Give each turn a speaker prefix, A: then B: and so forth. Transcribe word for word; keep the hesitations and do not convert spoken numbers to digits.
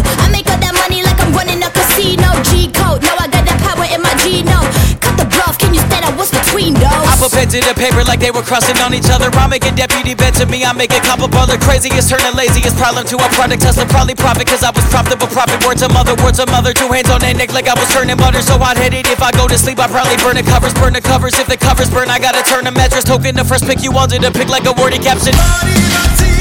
A: I make all that money like I'm running a casino. G-code, no, I got that power in my genome. Cut the bluff, can you stand up? What's between those?
B: I put pen to the paper like they were crossing on each other. I make a deputy bed to me, I make a couple brother. Craziest turning laziest problem to a product. Tesla probably profit cause I was profitable. Profit words of mother, words of mother. Two hands on their neck like I was turning butter. So hot-headed if I go to sleep I probably burn the covers. Burn the covers, if the covers burn I gotta turn the mattress. Token the first pick you wanted to pick like a wordy caption.